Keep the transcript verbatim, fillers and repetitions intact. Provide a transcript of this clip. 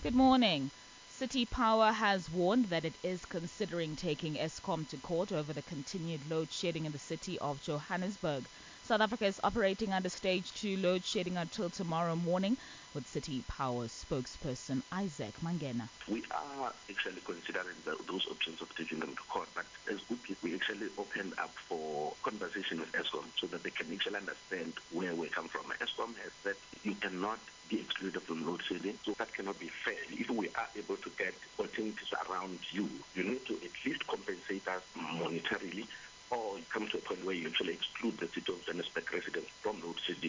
Good morning. City Power has warned that it is considering taking Eskom to court over the continued load shedding in the city of Johannesburg. South Africa is operating under stage two load shedding until tomorrow morning, with City Power spokesperson Isaac Mangena. We are actually considering the, those options of taking them to court, but as good people, we actually opened up for conversation with Eskom so that they can actually understand where we come from. Eskom has said you cannot be excluded from load shedding, so that cannot be fair. If we are able to get alternatives around you, you need to at least compensate us monetarily, or you come to a point where you actually exclude the city of Johannesburg residents from load shedding.